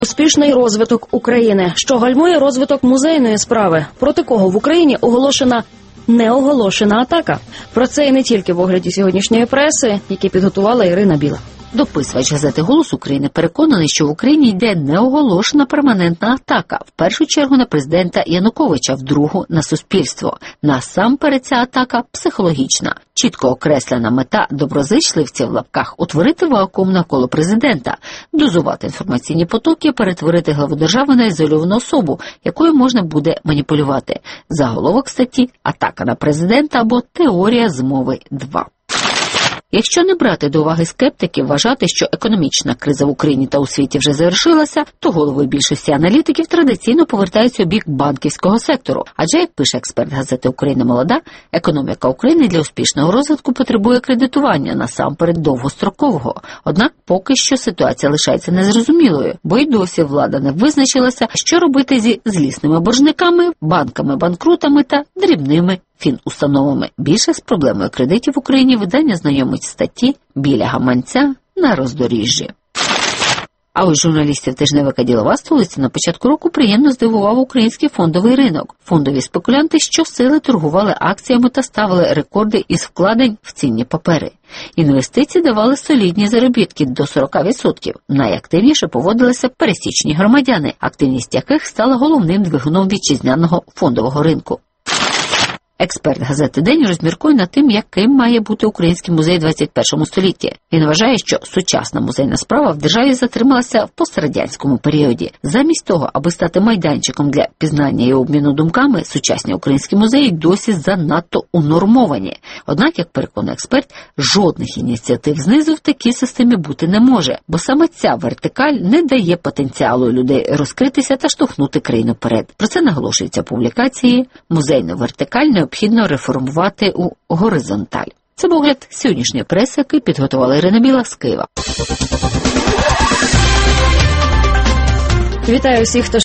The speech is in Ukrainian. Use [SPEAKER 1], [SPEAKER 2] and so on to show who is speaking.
[SPEAKER 1] Успішний розвиток України. Що гальмує розвиток музейної справи? Проти кого в Україні оголошена неоголошена атака? Про це і не тільки в огляді сьогоднішньої преси, які підготувала Ірина Біла.
[SPEAKER 2] Дописувач газети «Голос України» переконаний, що в Україні йде неоголошена перманентна атака. В першу чергу на президента Януковича, в другу – на суспільство. Насамперед ця атака психологічна. Чітко окреслена мета доброзичливців в лапках – утворити вакуум навколо президента, дозувати інформаційні потоки, перетворити главу держави на ізольовану особу, якою можна буде маніпулювати. Заголовок статті «Атака на президента» або «Теорія змови 2». Якщо не брати до уваги скептиків, вважати, що економічна криза в Україні та у світі вже завершилася, то голови більшості аналітиків традиційно повертаються у бік банківського сектору. Адже, як пише експерт газети «Україна молода», економіка України для успішного розвитку потребує кредитування, насамперед довгострокового. Однак поки що ситуація лишається незрозумілою, бо й досі влада не визначилася, що робити зі злісними боржниками, банками-банкрутами та дрібними фінустановами. Більше з проблемою кредитів в Україні видання знайомить статті «Біля гаманця на роздоріжжі». А ось журналістів тижневика «Ділова столиця» на початку року приємно здивував український фондовий ринок. Фондові спекулянти щосили торгували акціями та ставили рекорди із вкладень в цінні папери. Інвестиції давали солідні заробітки до 40%. Найактивніше поводилися пересічні громадяни, активність яких стала головним двигуном вітчизняного фондового ринку. Експерт газети «День» розміркує над тим, яким має бути український музей 21 столітті. Він вважає, що сучасна музейна справа в державі затрималася в пострадянському періоді. Замість того, аби стати майданчиком для пізнання і обміну думками, сучасні українські музеї досі занадто унормовані. Однак, як переконує експерт, жодних ініціатив знизу в такій системі бути не може, бо саме ця вертикаль не дає потенціалу людей розкритися та штовхнути країну вперед. Про це наголошується в публікації «Музейну вертикаль необхідно реформувати у горизонталь». Це був огляд сьогоднішньої преси, який підготувала Ірина Біла з Києва.
[SPEAKER 1] Вітаю всіх, хто